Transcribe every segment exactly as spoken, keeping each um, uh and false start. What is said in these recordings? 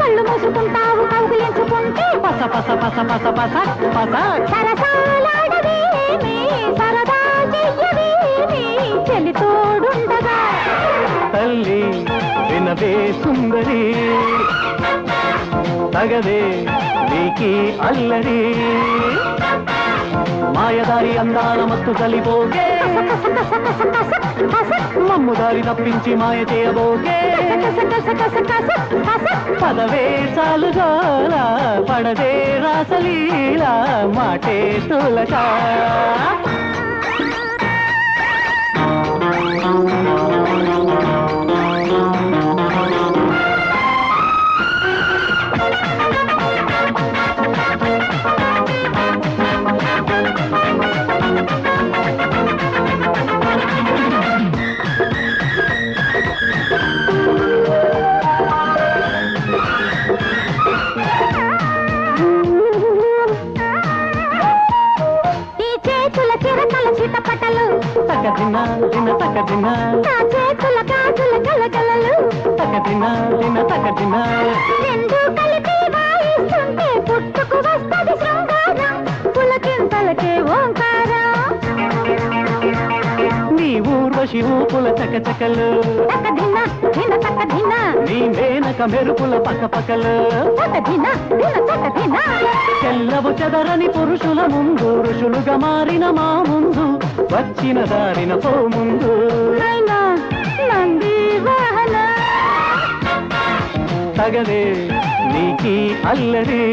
కళ్ళు మూసుకుంటావు కౌగిలించుకుంటే పస పస పస పస పస పస సరసాలాడవేమి సరదా చెయ్యవేమి చెలి తోడుండగా తల్లి వినవే సుందరి తగదే నీకి అల్లరి మాయదారి అందాల మత్తు కలిపోగే మమ్ముదారి తప్పించి మాయ చేయబోగే పదవే చాలుగాల పడదే రాసలీల మాటే తులక తకదిన దిన తకదిన నా చేతుల గాజుల గలగలలు తకదిన దిన తకదిన రెండు కలిపి వాయిస్తుంటే పుట్టుకు వస్తది శృంగారం పులకింతలకే ఓంకారం నీ ఊర్వశి ఊపుల చకచకలు తకదిన దిన తకదిన నీ మేనక మెరుపుల పక్కపక్కలు తకదిన దిన తకదిన చెల్లవు చెదరని పురుషుల ముందు ఋషులుగా మారిన మా ముందు వచ్చిన దారిన పో ముందు నైనా నంది వాహన తగదే నీకి అల్లరి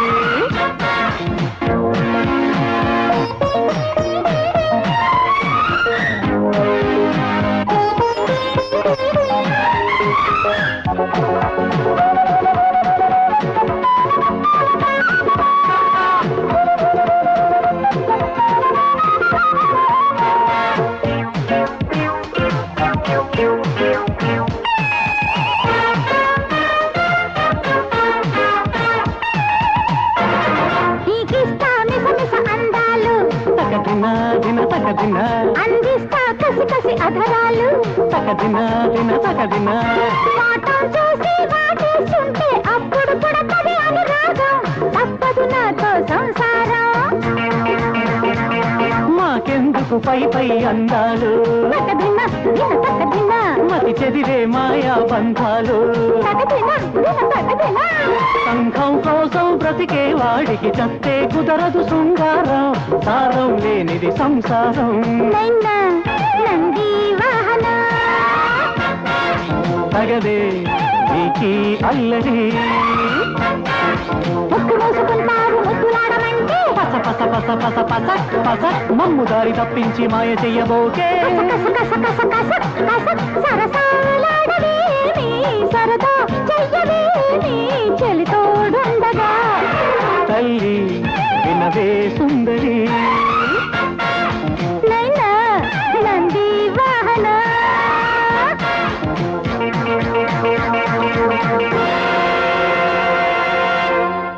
తకదిన అందిస్తా కసి కసి అధరాలు తకదిన దిన తకదిన వాటం చూసి వాటేస్తుంటే అప్పుడు పుడతది అనురాగం తప్పదు నాతో సంసారం మాకెందుకు పై పై అందాలు తకదిన దిన తకదిన మతి చెదిరే మాయా బంధాలు తకదిన దిన తకదిన సంఘం కోసం బ్రతికే వాడికి చస్తే కుదరదు శృంగారం సారం లేనిది సంసారం నైనా నంది వాహన తగదే నీకి అల్లరి ముక్కు మూసుకుంటారు ముద్దులాడమంటే పస పస పస పస పస పస మమ్ము దారి తప్పించి మాయ చెయ్యబోకే కస కస కస కస కస సరసాలాడవేమి సరదా చెయ్యవేమి చెలి తోడుండగా తల్లి వినవే సుందరి